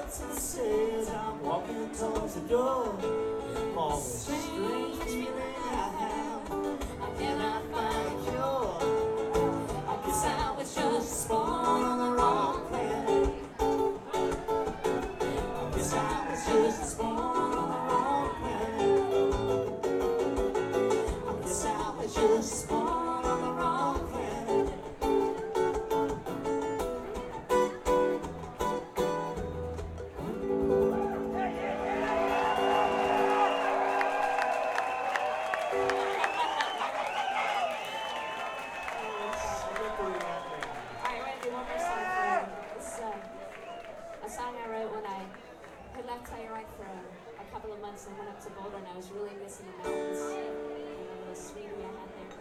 hearts and says I'm walking towards the door. All the strange feeling I have, I cannot find a cure. I guess I was just born on the wrong planet. I guess I was just born on the wrong planet. I guess I was just born on the wrong planet. Alright, we're gonna do one more song for you. It's a song I wrote when I had left Telluride for a couple of months and went up to Boulder, and I was really missing the mountains and the scenery I had there.